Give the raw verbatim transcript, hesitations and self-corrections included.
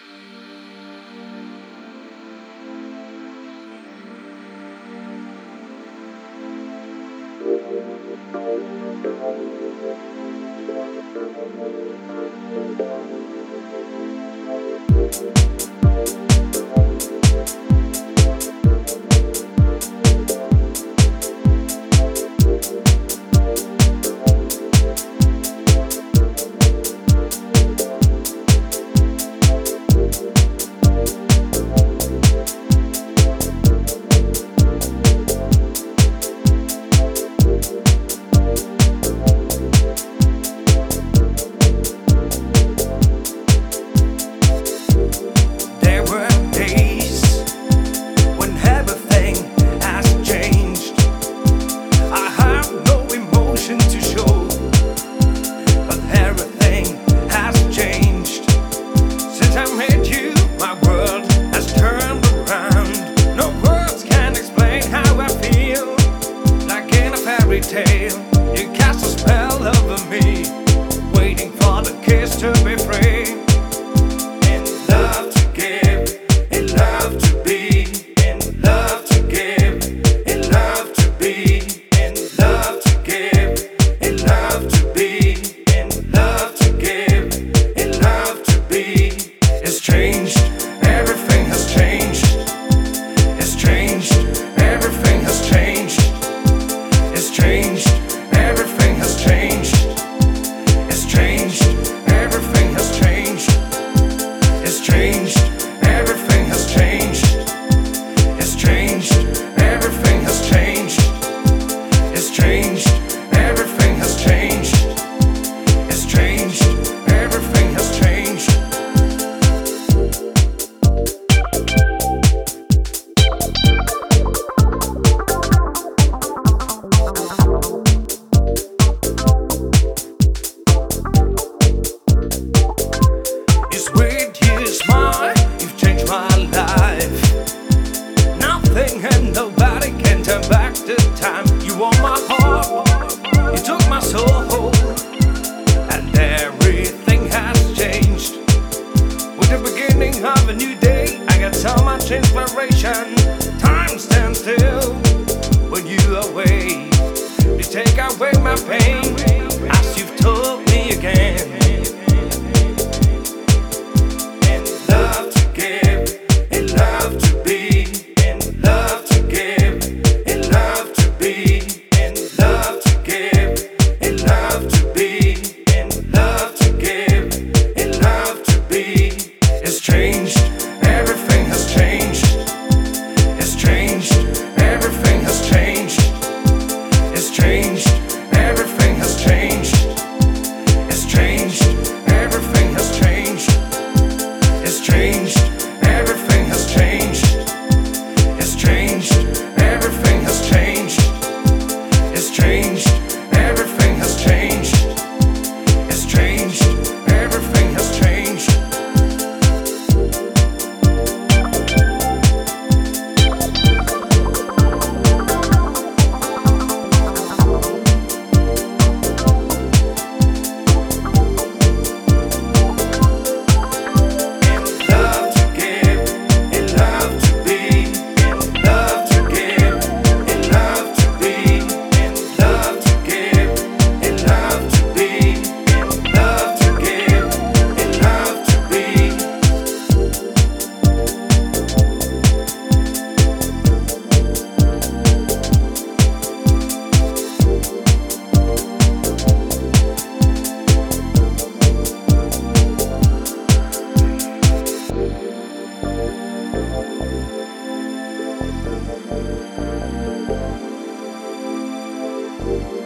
You cast a spell over me, waiting for the kiss to be free. In love to give, in love to be, in love to give, in love to be, in love to give, in love to be, in love to give, in love to be. It's changed, everything has changed. It's changed, everything has changed. It's changed, everything has changed. It's changed, everything has changed. It's changed, everything has changed. It's changed, everything has changed. It's changed, everything has changed. It's changed, everything has changed. Smile, you've changed my life. Nothing and nobody can turn back the time. You won my heart, you took my soul, and everything has changed. With the beginning of a new day, I got so much inspiration. Time stands still when you are away. You take away my pain as you've told me again. It's changed, everything has changed. It's changed, everything has changed. It's changed, everything has changed. It's changed, everything has changed. It's changed, everything has changed. It's changed, everything has changed. It's changed, everything has changed. It's changed, everything has changed. Thank you.